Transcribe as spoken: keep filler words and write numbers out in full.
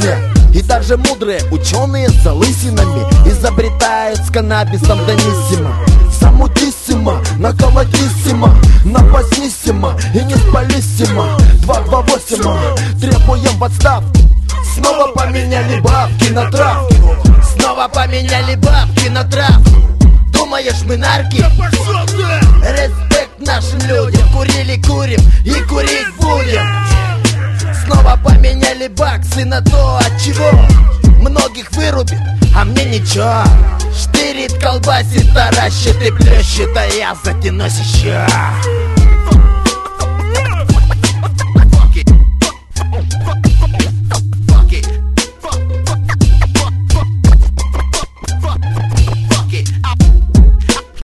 жизни. И даже мудрые ученые с залысинами изобретают с каннабисом дониссимо. Замутиссимо, наколотиссимо, напасниссимо и не спалиссимо. Два два восемь, требуем в отставку. Снова поменяли бабки на травку. Снова поменяли бабки на травку. Думаешь, мы нарки? Респект нашим людям. Курили, курим и курить будем. Снова поменяли баксы на то, от чего многих вырубит, а мне ничего. Штырит, колбасит, таращит и плещет, а я затянусь еще.